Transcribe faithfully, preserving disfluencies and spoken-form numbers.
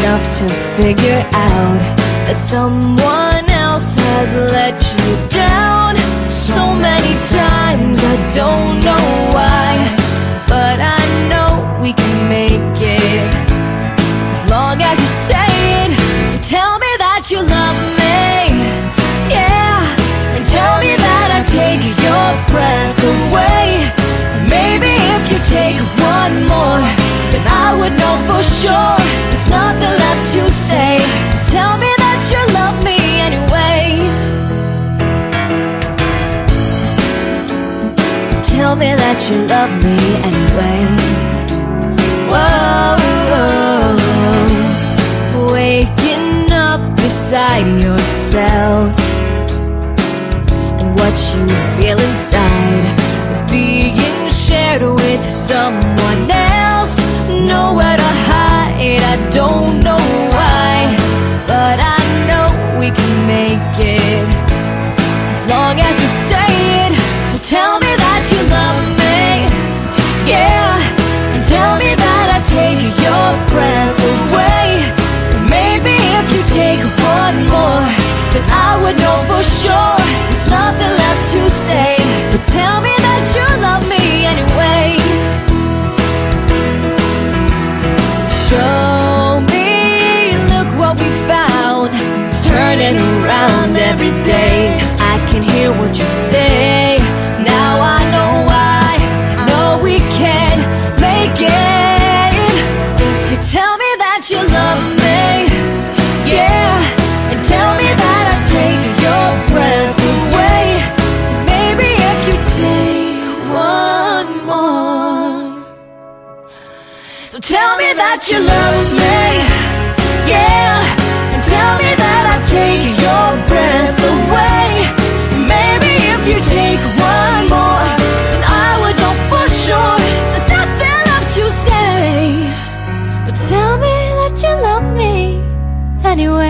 enough to figure out that someone else has let you down so many times. I don't know why, but I know we can make it as long as you say it. So tell me that you love me, yeah, and tell me that I take your breath away. Maybe if you take one more, then I would know for sure there's nothing left to say. Tell me that you love me anyway. So tell me that you love me anyway. Whoa, whoa. Waking up beside yourself, and what you feel inside is being shared with someone else. Nowhere to hide, I don't know why, but I know we can make it as long as you say it. So tell me that you love me, yeah, and tell me that I take your breath away. Maybe if you take one more, then I would know for sure there's nothing left to say. But tell me that you love me anyway. Show me, look what we found. It's turning around every day. I can hear what you say. Now I know why. I know we can make it. If you tell me that you love me, yeah, and tell me that I take your breath away. Maybe if you take one more. So tell me that you love me, yeah, and tell me that I take your breath away. Maybe if you take one more, then I would know for sure there's nothing left to say. But tell me that you love me anyway.